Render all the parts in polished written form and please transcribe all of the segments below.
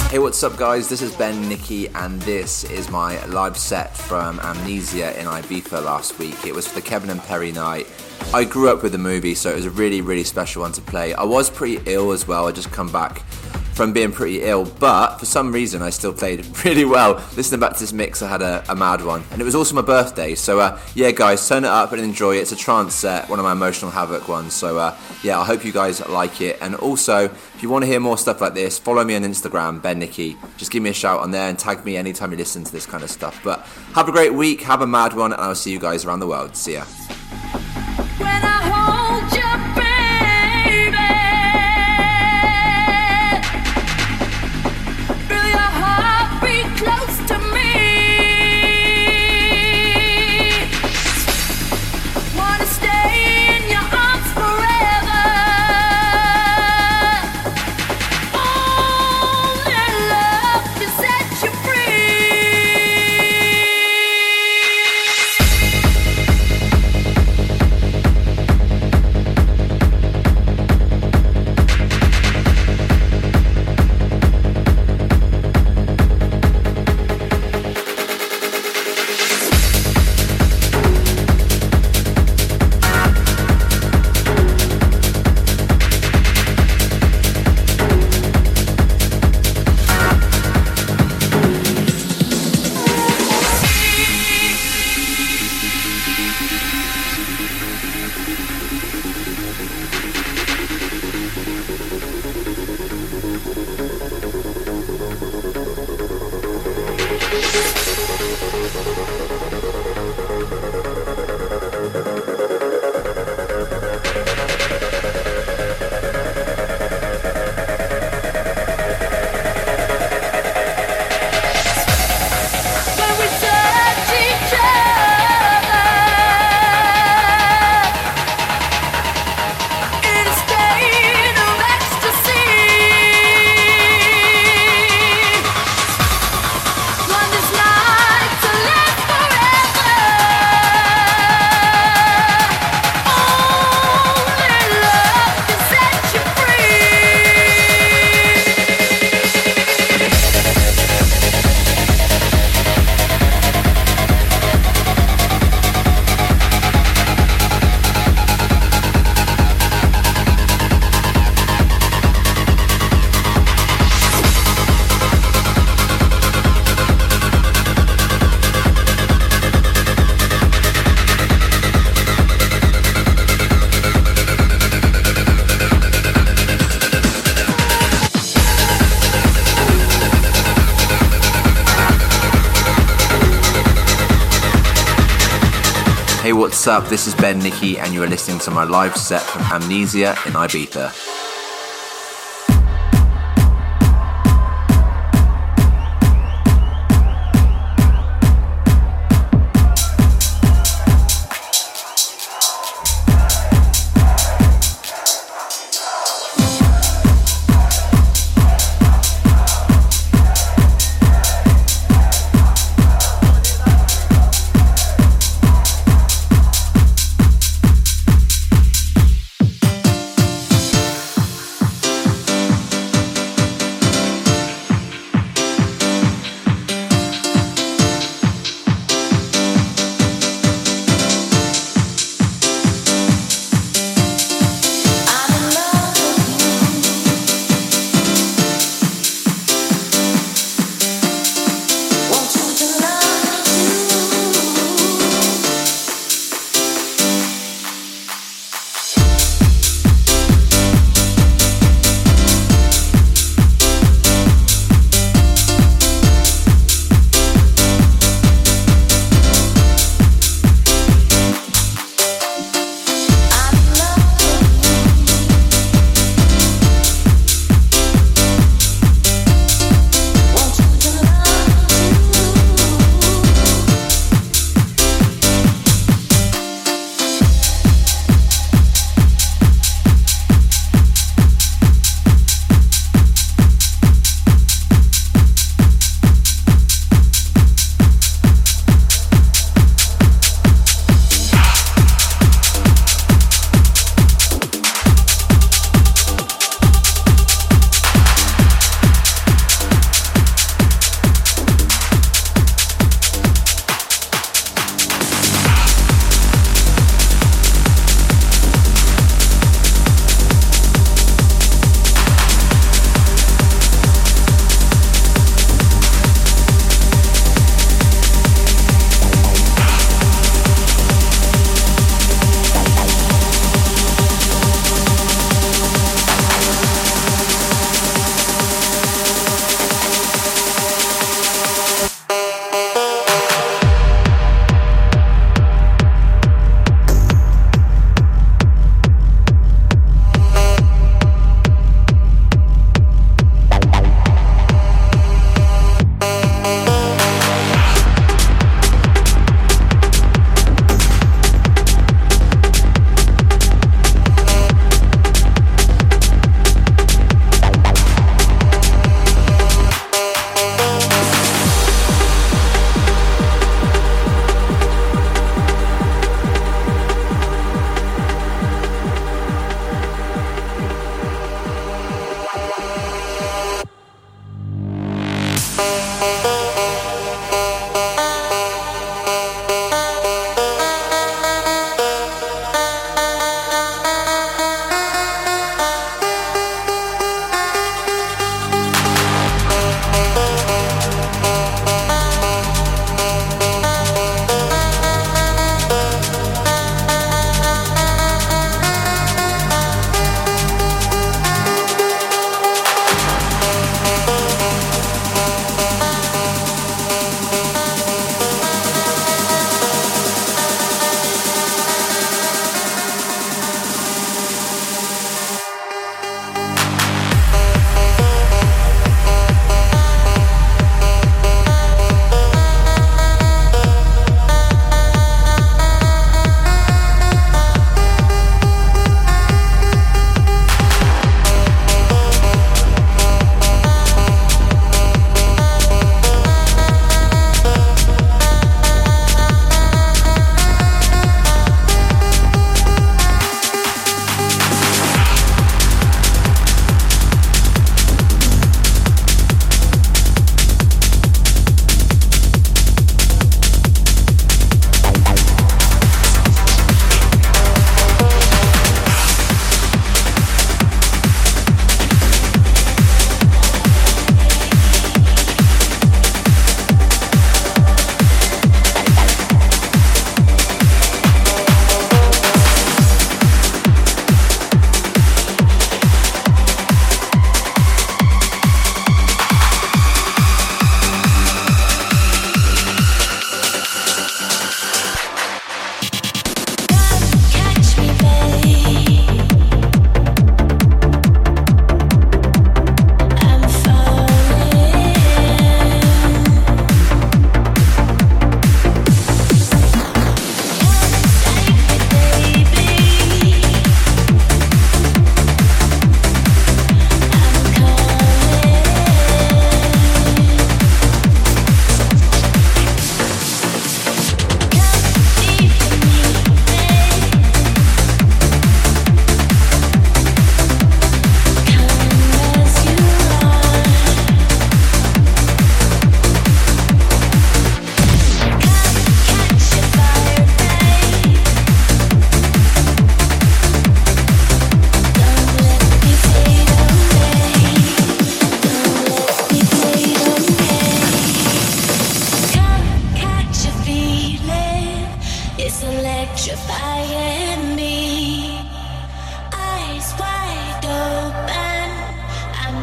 Hey, what's up guys? This is Ben Nicky and this is my live set from Amnesia in Ibiza last week. It was for the Kevin and Perry night. I grew up with the movie, so it was a really, really special one to play. I was pretty ill as well. I just come back from being pretty ill, but for some reason I still played really well. Listening back to this mix, I had a mad one, and it was also my birthday, so yeah guys, turn it up and enjoy it. It's a trance set, one of my Emotional Havoc ones, so yeah, I hope you guys like it. And also, if you want to hear more stuff like this, follow me on Instagram, Ben Nicky. Just give me a shout on there and tag me anytime you listen to this kind of stuff. But have a great week, have a mad one, and I'll see you guys around the world. See ya. When I hold you, baby, feel your heartbeat close to me. Wanna stay in your arms forever. Only love can set you free. Hey, what's up? This is Ben Nicky and you are listening to my live set from Amnesia in Ibiza.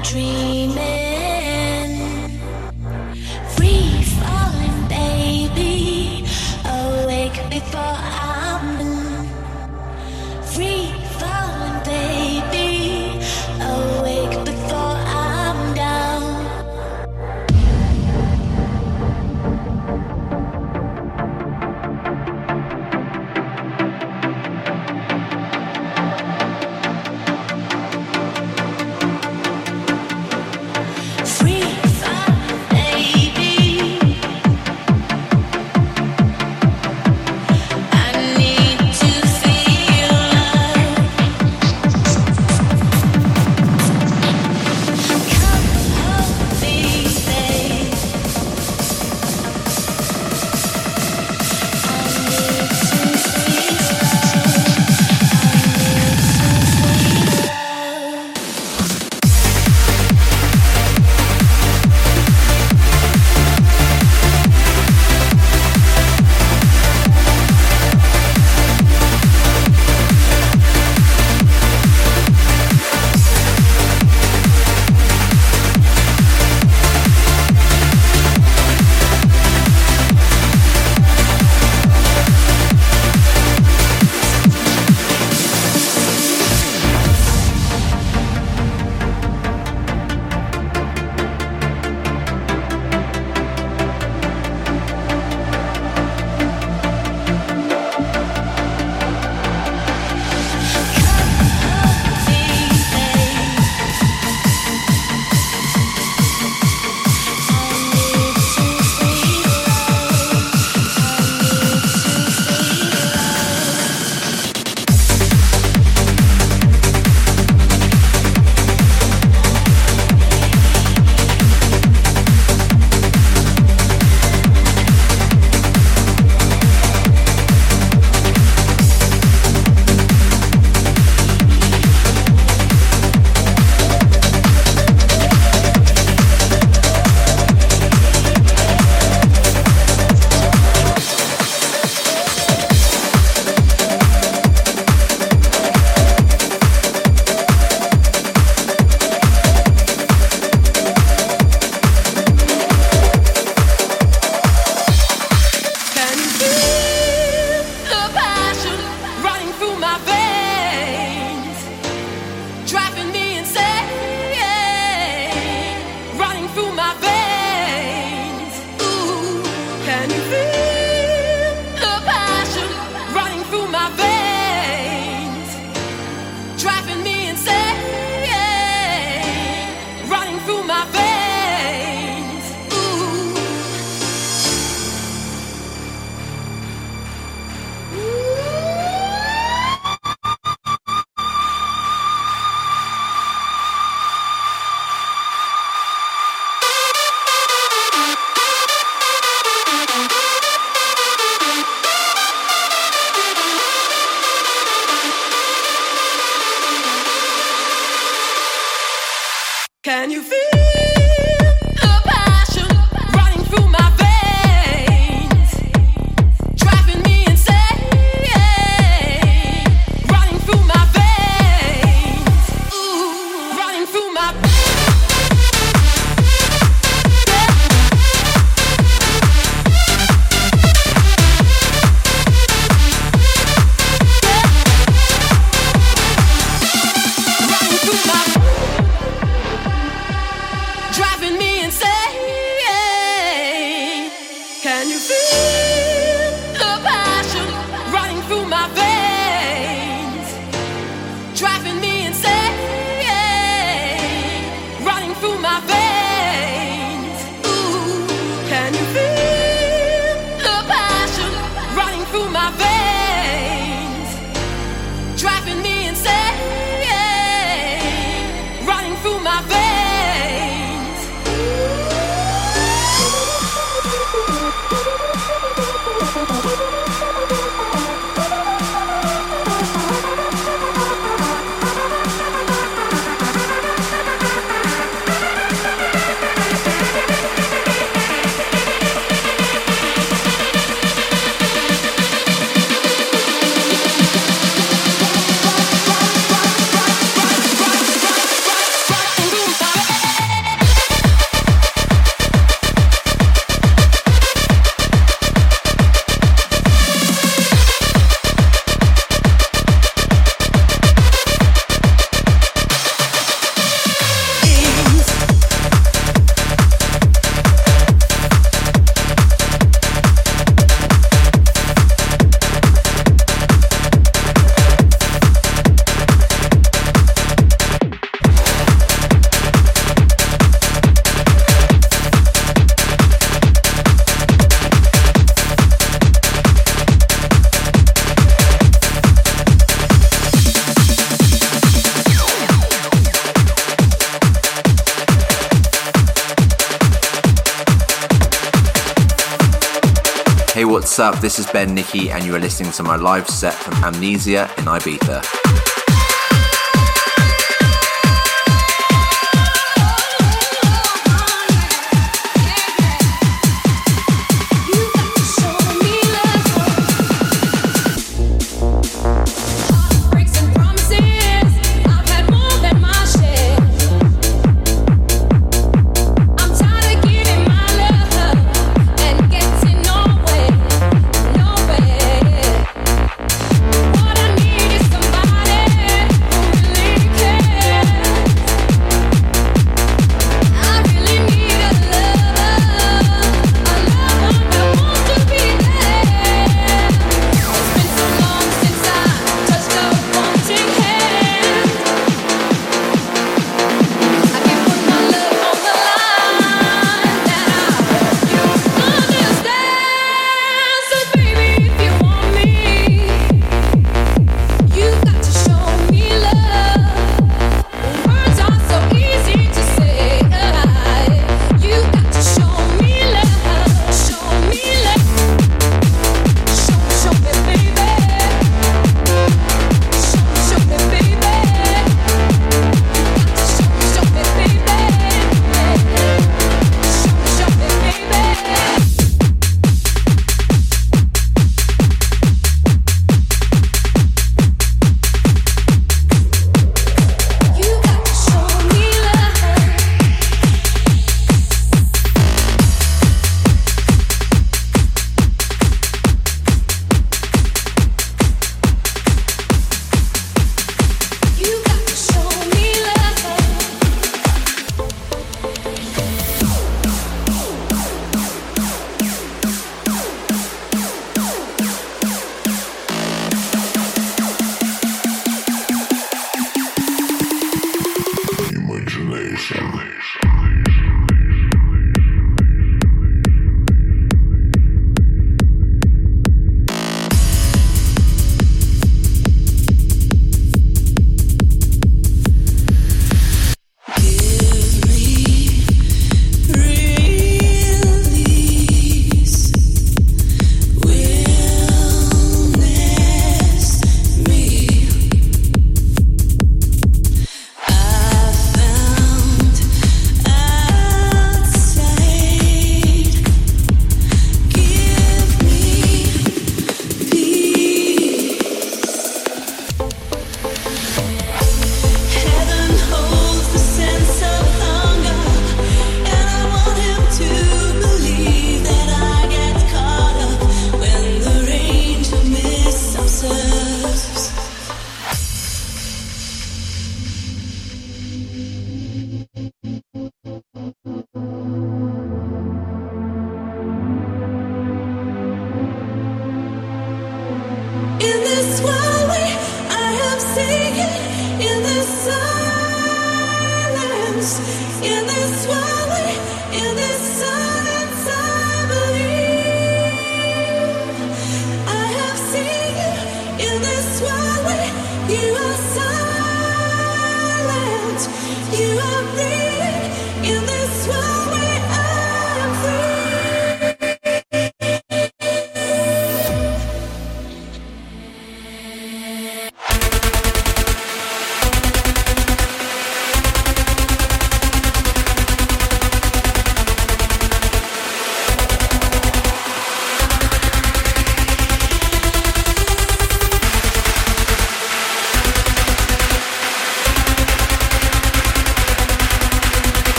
Can you feel the passion running through my veins, driving me insane, running through my veins, ooh, running through my what's up? This is Ben Nicky, and you are listening to my live set from Amnesia in Ibiza.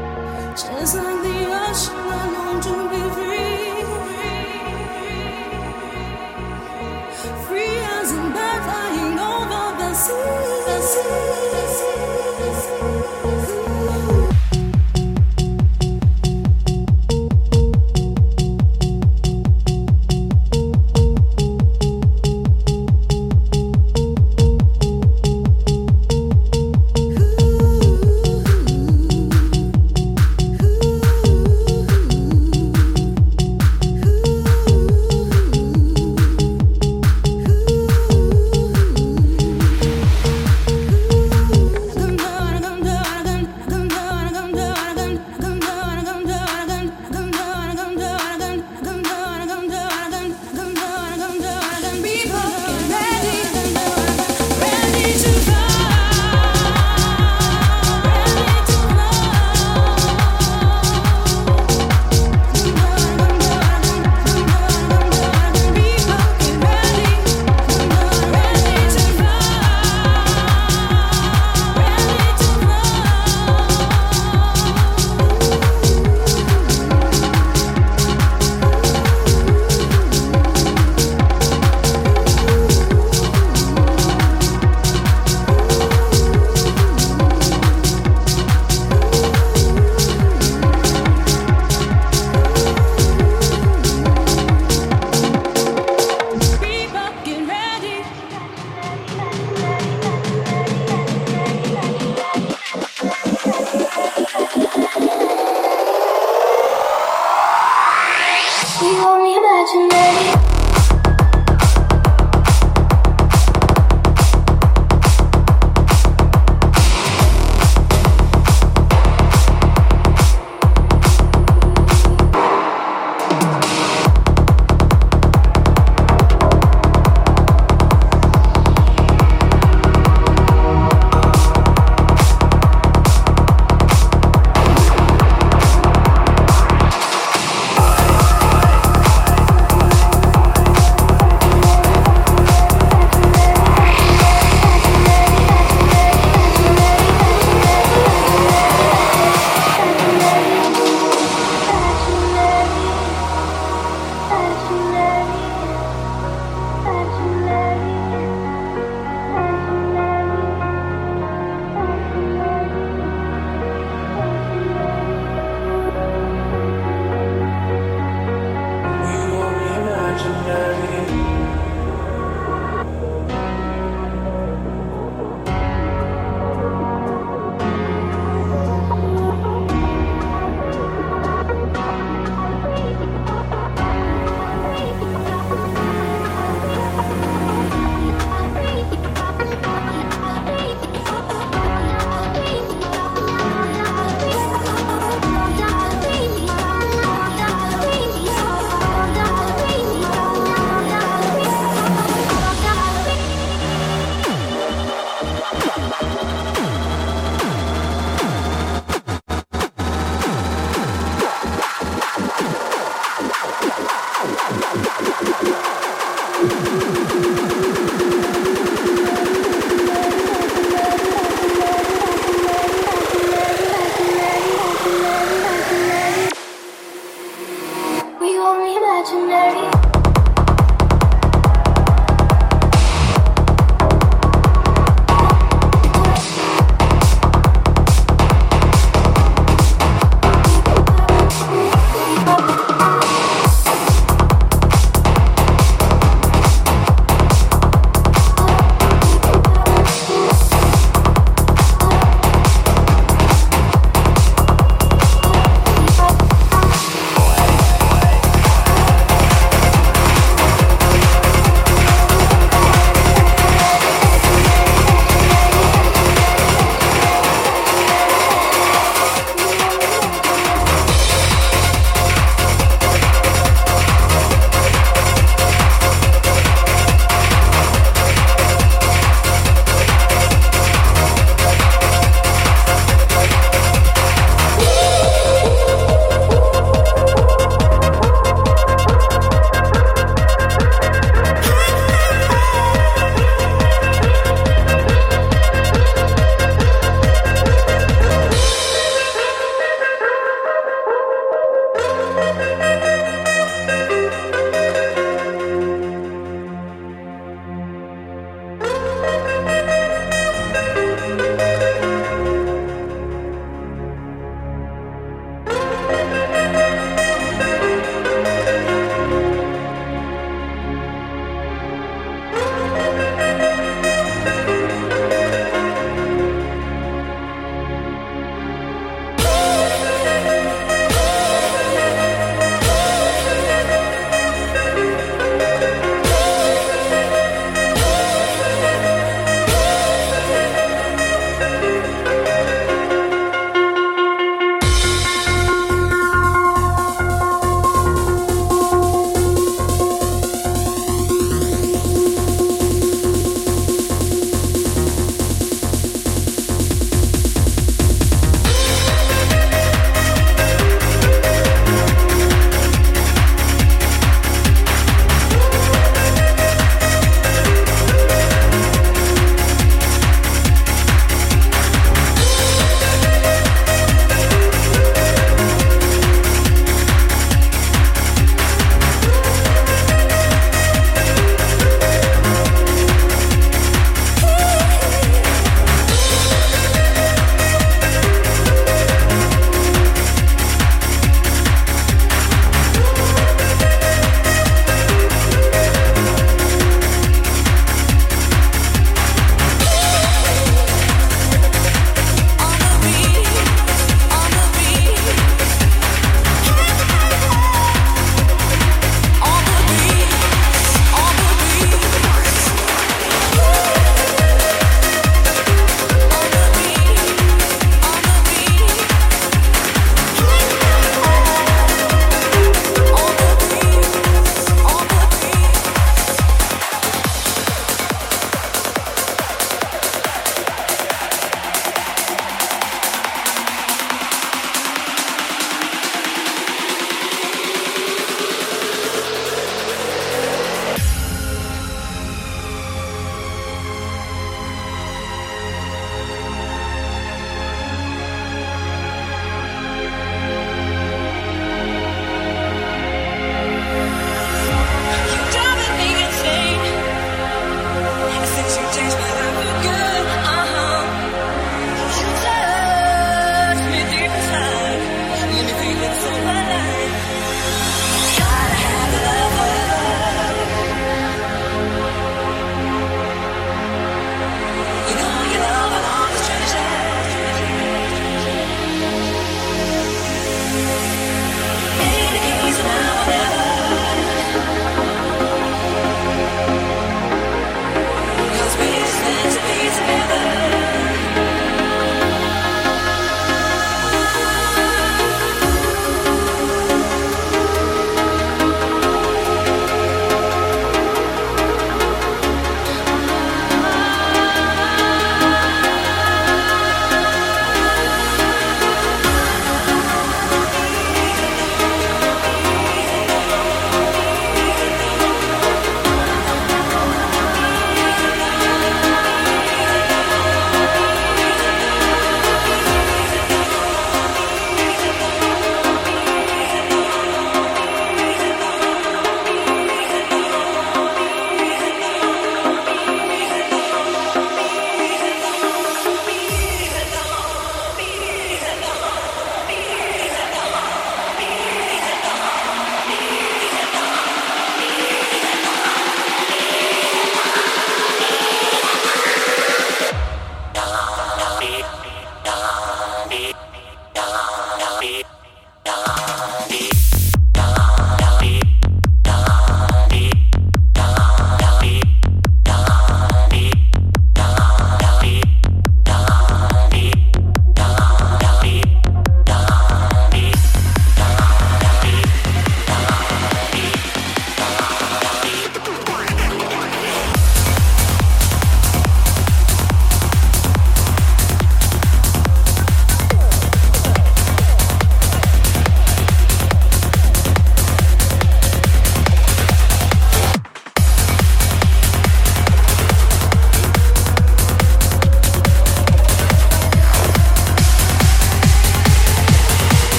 Just like the ocean, I long to be free. Free as a bird flying over the sea. The sea, the sea, the sea.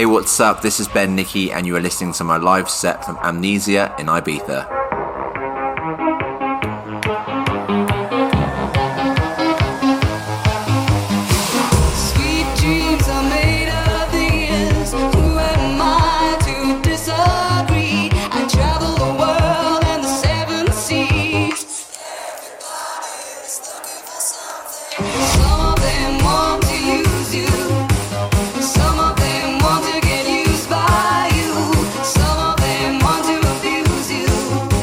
Hey, what's up? This is Ben Nicky, and you are listening to my live set from Amnesia in Ibiza. Sweet dreams are made of these. Who am I to disagree? I travel the world and the seven seas. Everybody's looking for something. Some of them want to use you. Some of them want to get used by you. Some of them want to abuse you.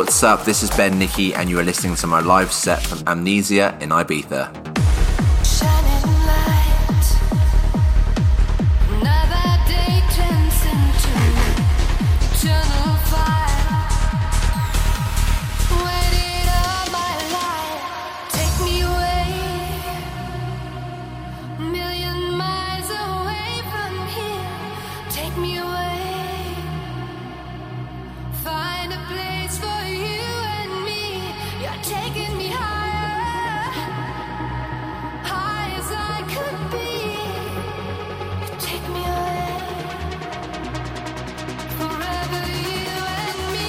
what's up? This is Ben Nicky, and you are listening to my live set from Amnesia in Ibiza. Shining light, another day turns into eternal fire. Waited all my life, take me away, a million miles away from here. Take me away, find a place for you and me. You're taking me higher, high as I could be. You take me away, forever you and me.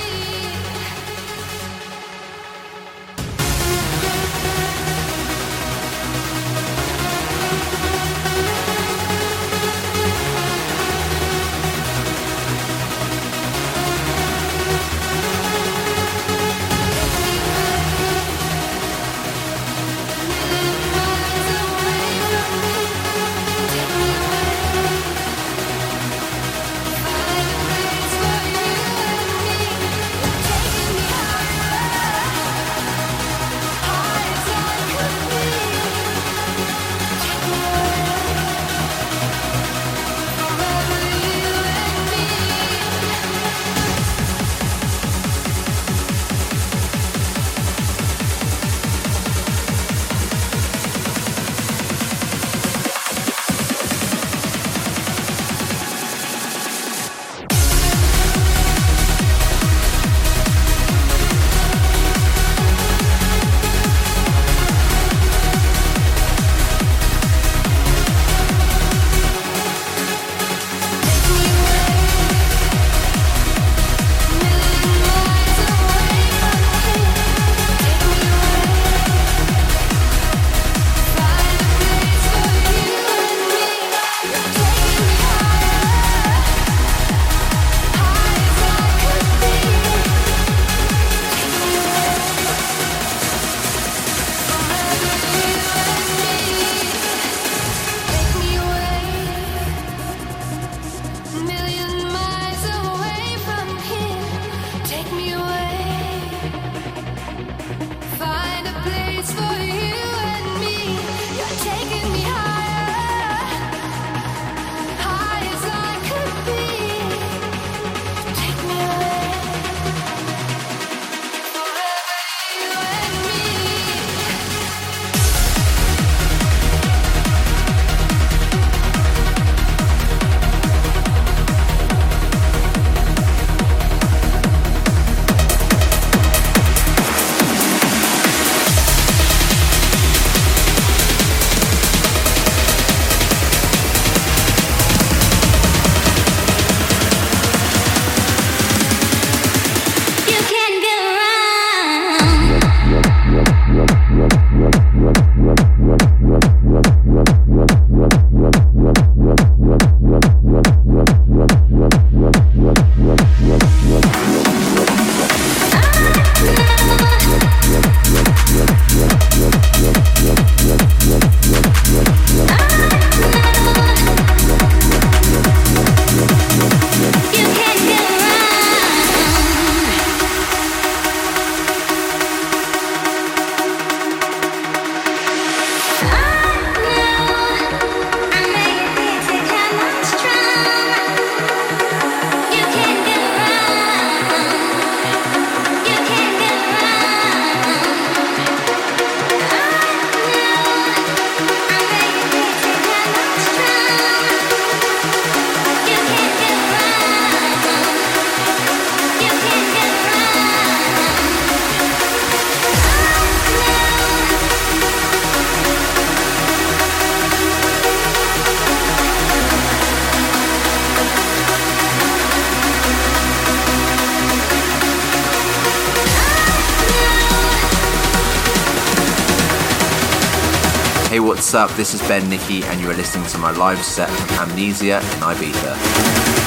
Hey, what's up? This is Ben Nicky, and you are listening to my live set from Amnesia in Ibiza.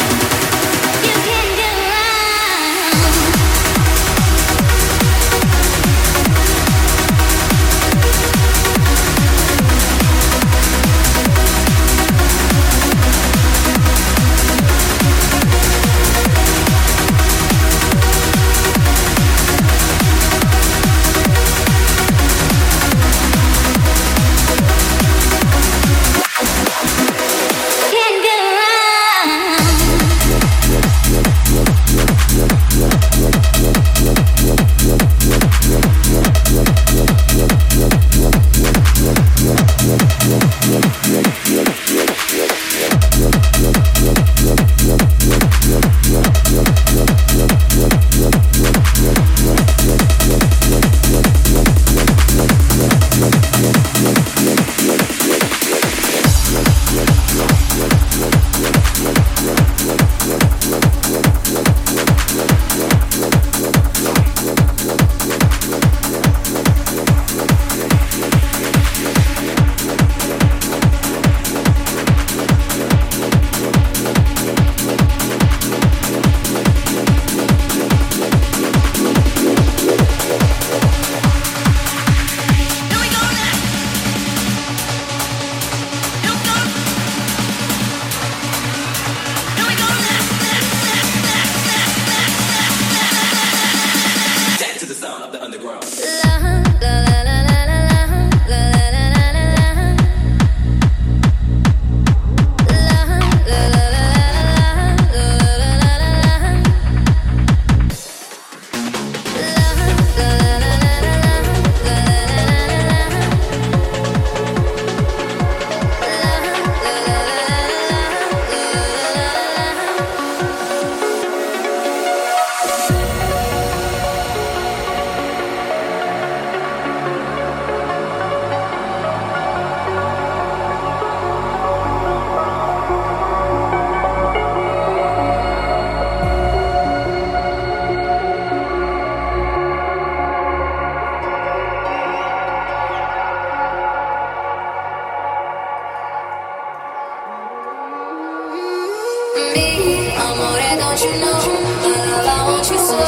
Me, amore, don't you know? My love, I want you so.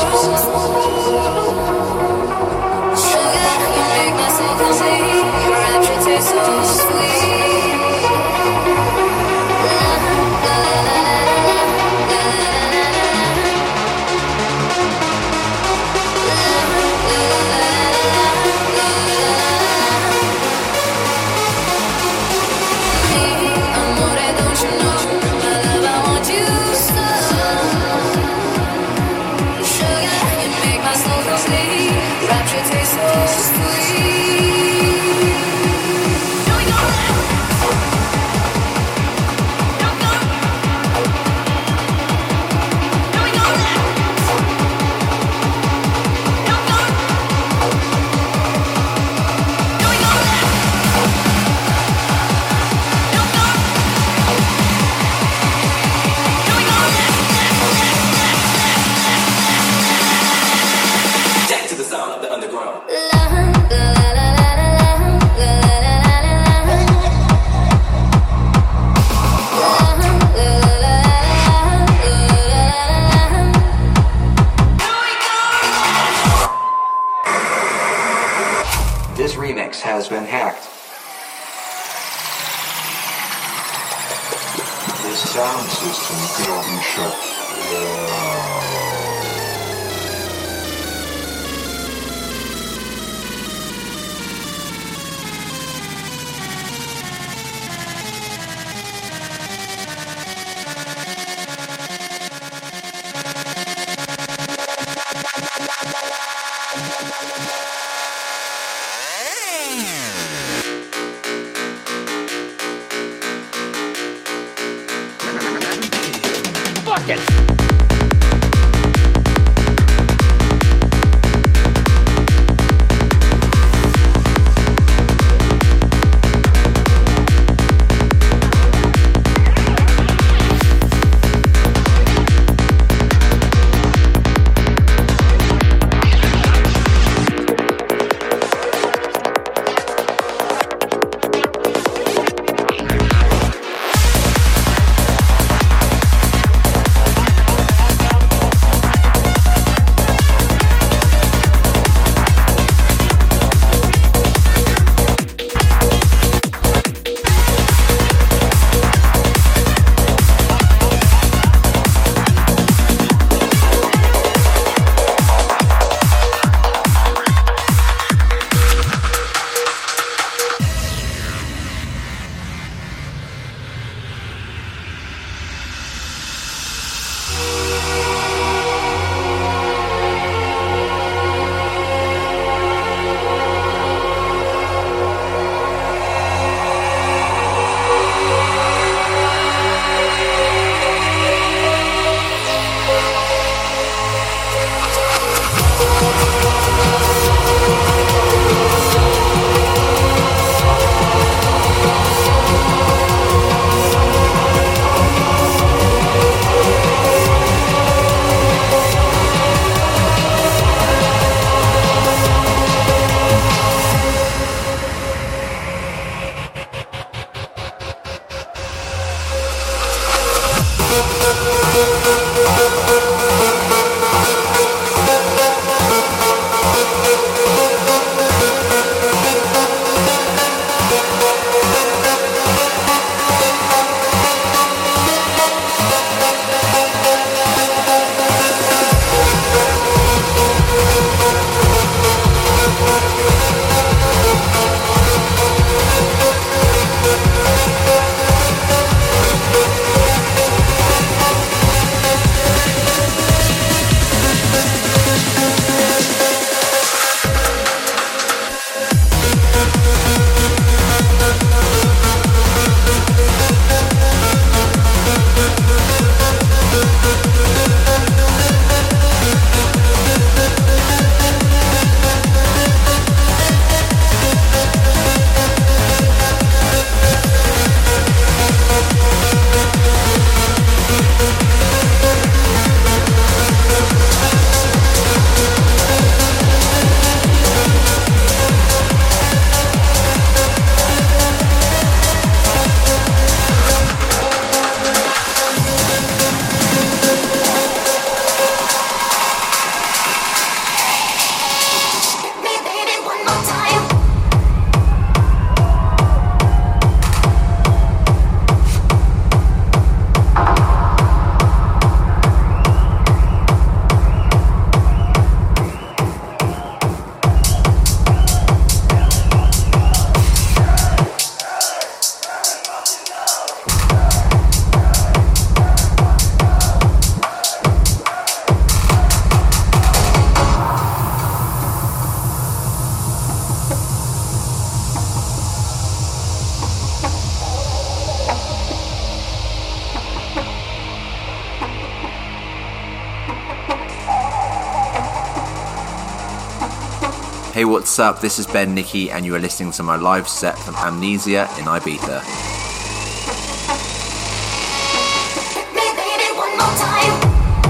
Sugar, you make my soul complete. Your rapture tastes so sweet. La la la la la la la la la. Amore, don't you know? My love, I want you so. Sugar, you make my soul complete. Rapture tastes so sweet. Here we go. Here we go. Here we go. Jack to the sound of the underground. This remix has been hacked. The sound system cannot be shut. Fuck it! Hey, what's up? This is Ben Nicky, and you are listening to my live set from Amnesia in Ibiza. Baby, one more time.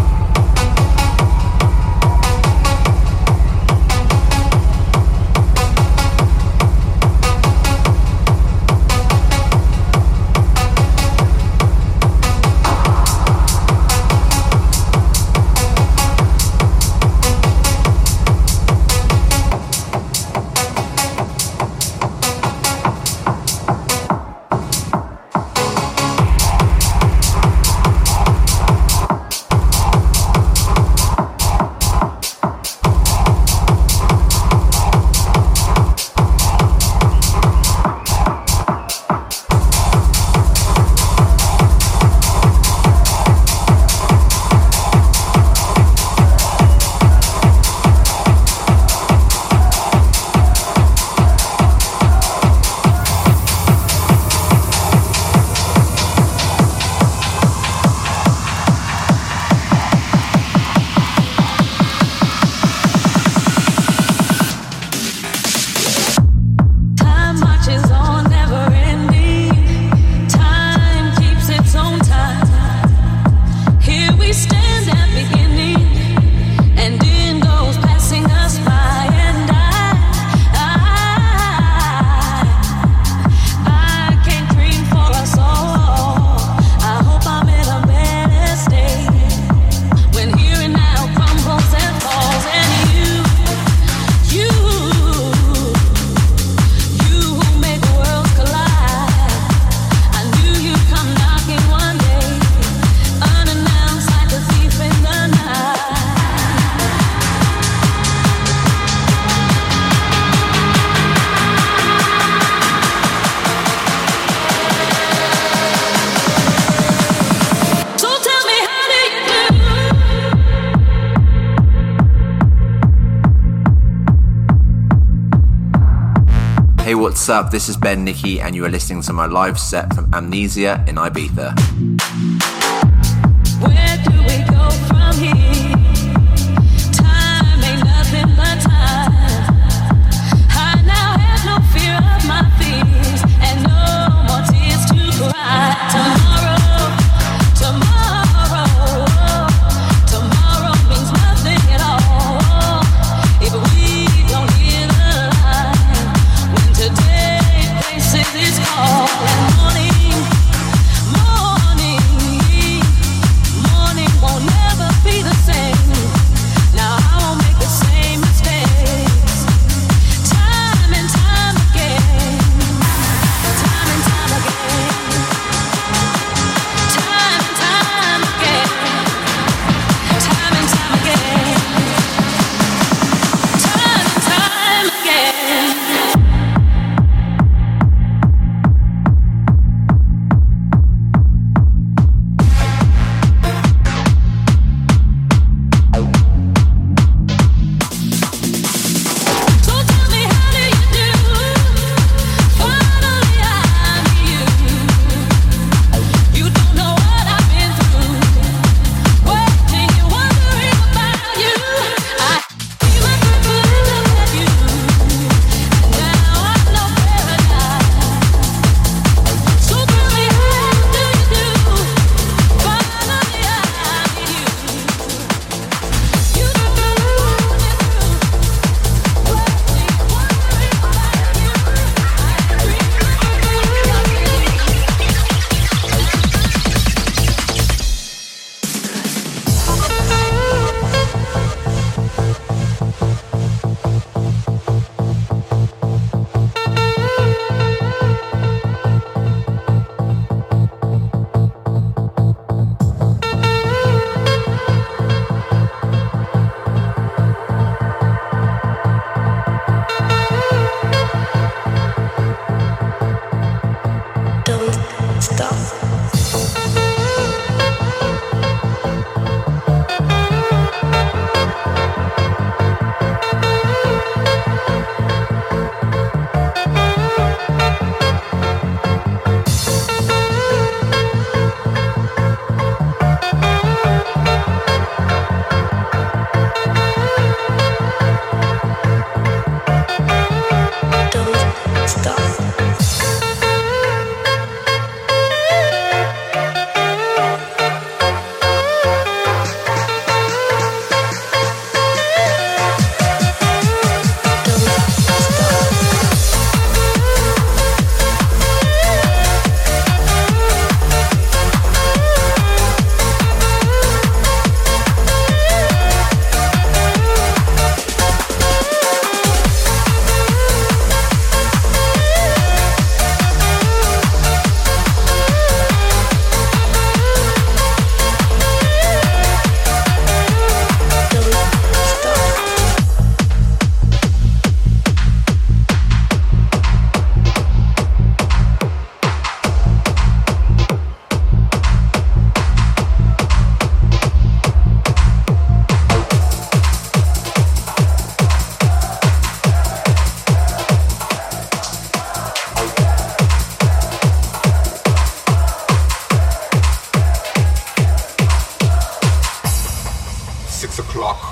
Hey, what's up? This is Ben Nicky, and you are listening to my live set from Amnesia in Ibiza. Where do we go from here? Time ain't nothing but time. I now have no fear of my fears, and no more tears to cry. Tomorrow means nothing at all if we don't hear the line. When today faces its call, and morning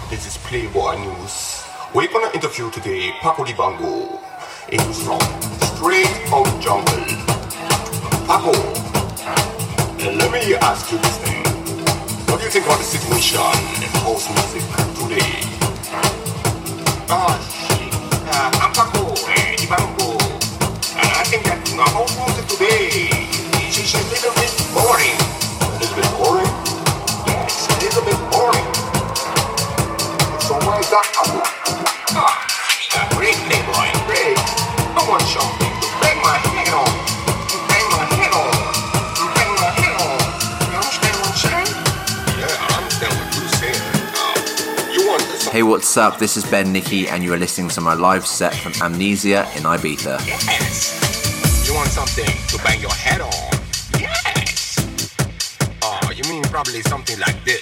This is Playboy News. We're gonna interview today Paco Dibango. He's from straight out jungle. Paco, let me ask you this thing. What do you think about the situation in house music today? I'm Paco Dibango. And I think that house music today is a little bit boring. A little bit boring? Yes, a little bit boring. So why is that, Paco? Great Playboy, great. I want something to bang my head on. Bang my head on. Bang my head on. You understand what I'm saying? Yeah, I understand what you're saying. You want this? Hey, what's up? This is Ben Nicky, and you are listening to my live set from Amnesia in Ibiza. Yes. You want something to bang your head on? Yes. Oh, you mean probably something like this.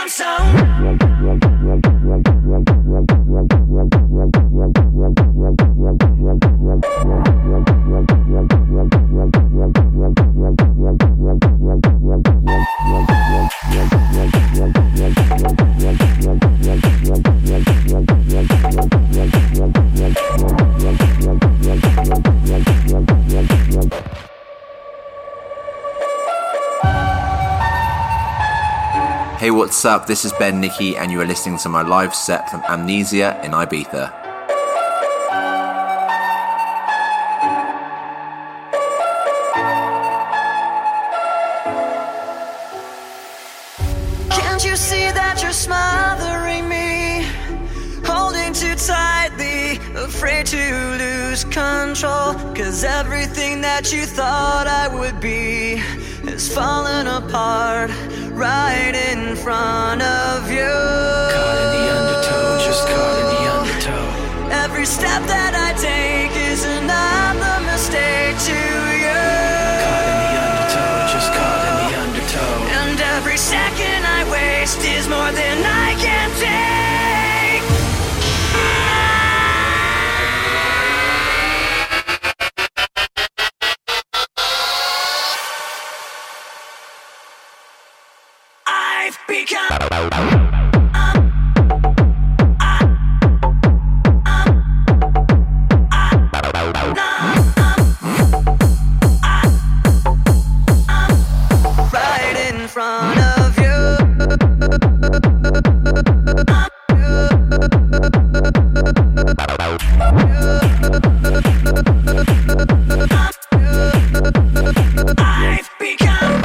Underground sound. Hey, what's up? This is Ben Nicky, and you are listening to my live set from Amnesia in Ibiza. Can't you see that you're smothering me? Holding too tightly, afraid to lose control. 'Cause everything that you thought I would be is falling apart right in front of you. Caught in the undertow, just caught in the undertow. Every step that I take is another mistake to you. Caught in the undertow, just caught in the undertow. And every second I waste is more than I can take. I've become right in front of you. I've become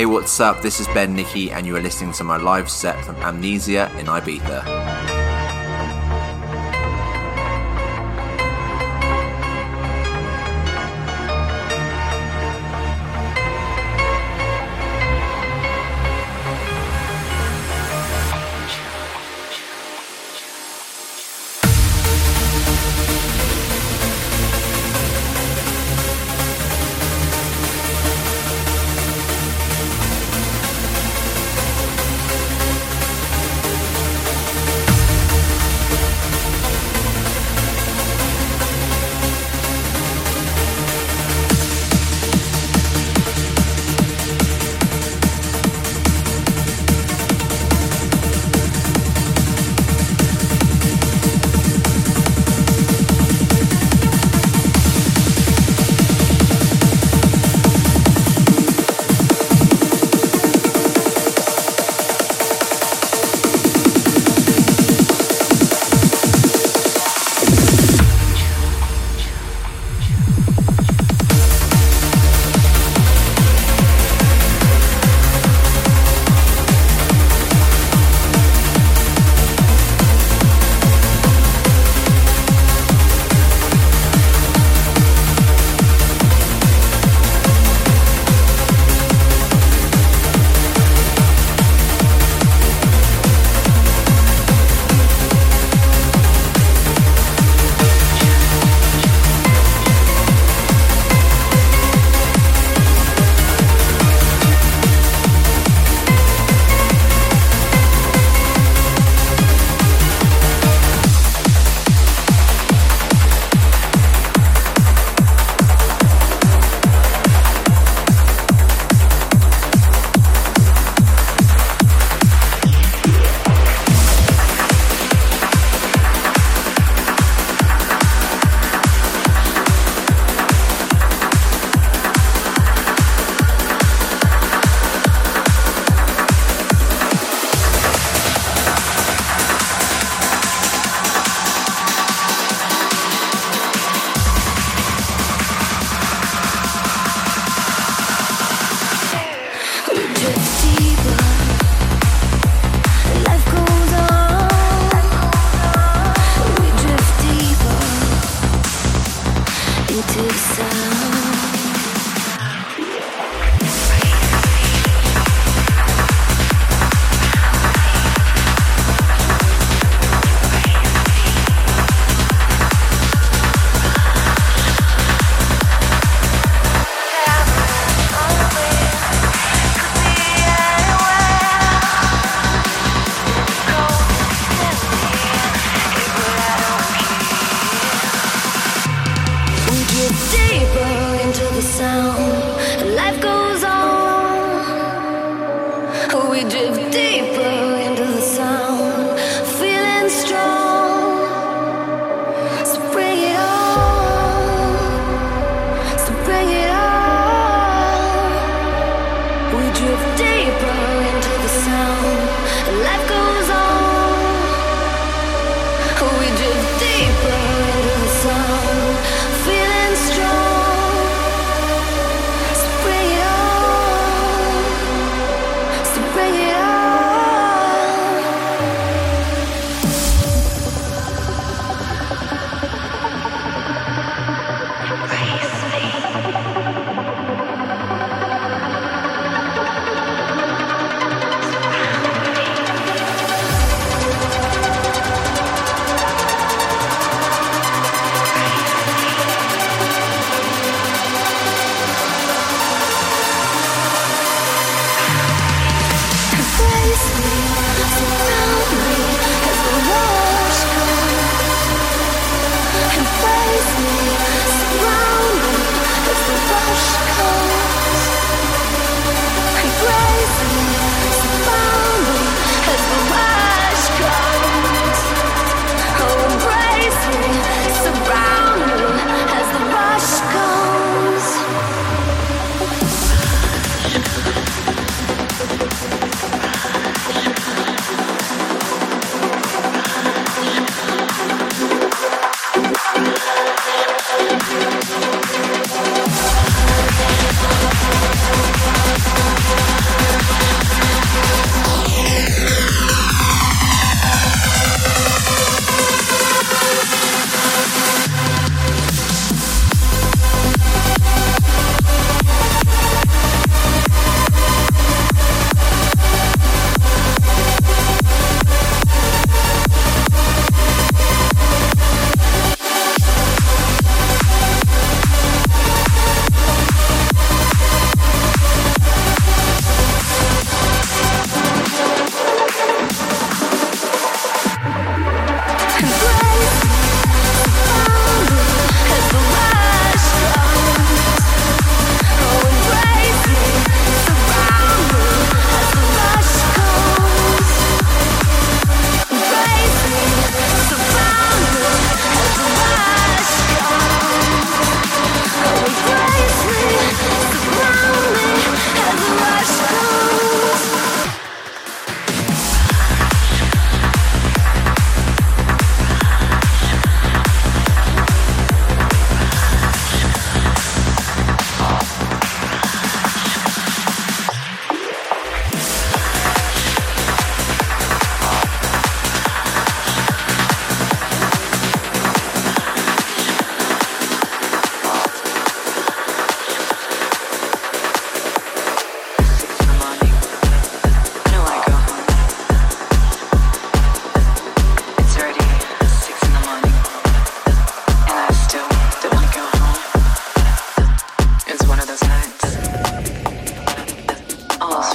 Hey, what's up? This is Ben Nicky, and you are listening to my live set from Amnesia in Ibiza.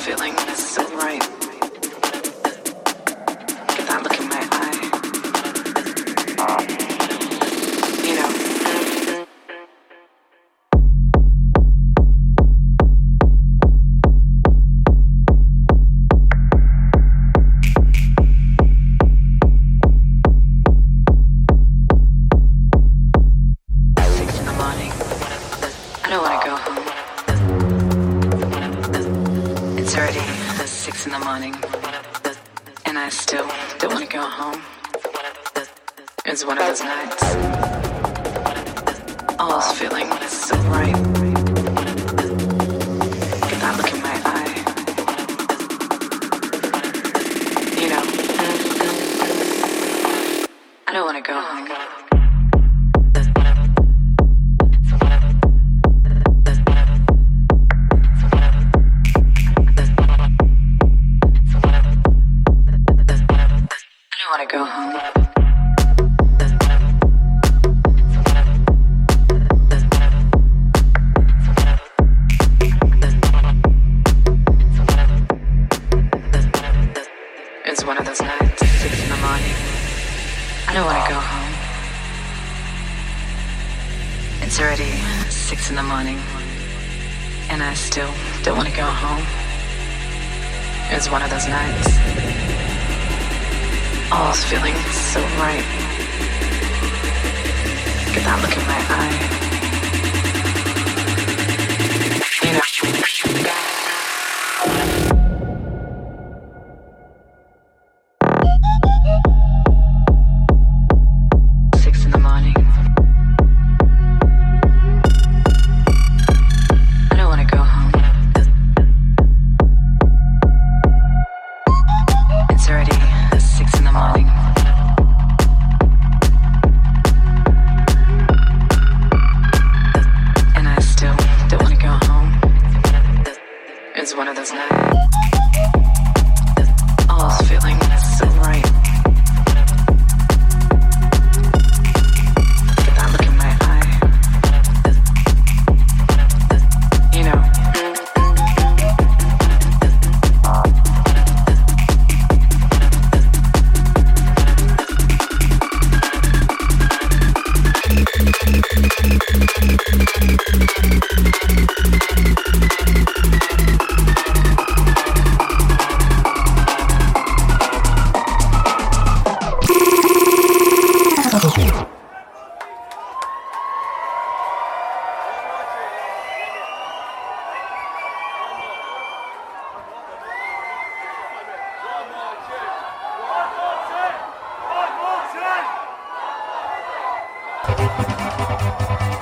feeling so right. Get that look in my eye. You know. I don't wanna go home. It's already 6 in the morning, and I still don't wanna go home. It's one of those nights. All's feeling so right. Get that look in my eye. You know, I don't wanna go home. Go home. It's one of those nights, 6 in the morning. I don't want to go home. It's already 6 in the morning, and I still don't want to go home. It's one of those nights. All's feeling so right. Get that look in my eye. You know. 6 in the morning. I don't want to go home. It's already 6 in the morning. And I still don't want to go home. It's one of those nights. All's feeling so right. Get that look in my eye. You know. Thank you.